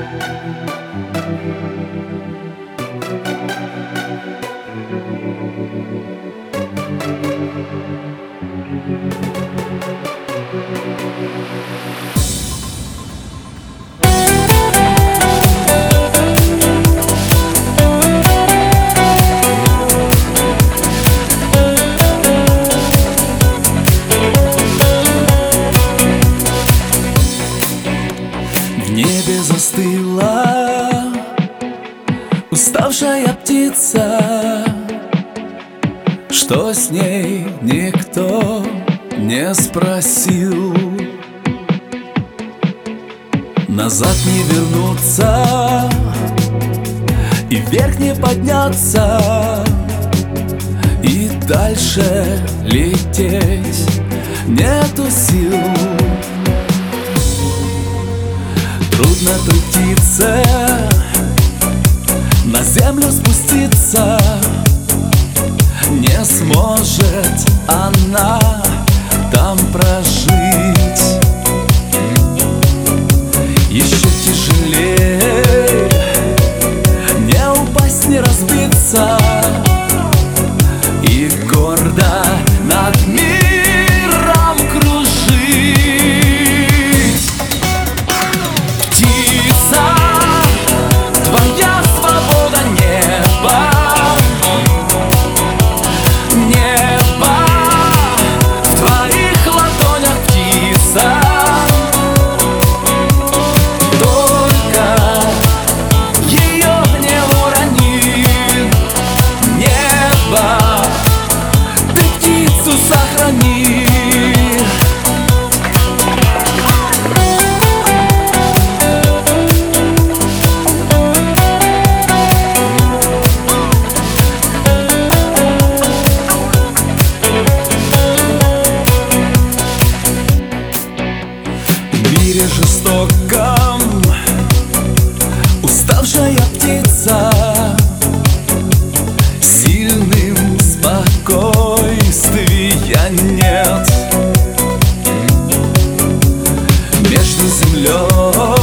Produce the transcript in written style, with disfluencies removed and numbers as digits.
В небе застыла уставшая птица, что с ней никто не спросил. Назад не вернуться и вверх не подняться, и дальше лететь нету сил. Трудно трудиться, на землю спуститься, не сможет она там прожить. Еще тяжелее не упасть, не разбиться и гордо над миром кружить. Птица, твоя свобода неба, небо в твоих ладонях, птица. Только ее не урони, небо, ты птицу сохрани. В мире жестоком уставшая птица сильным спокойствия нет. Между землей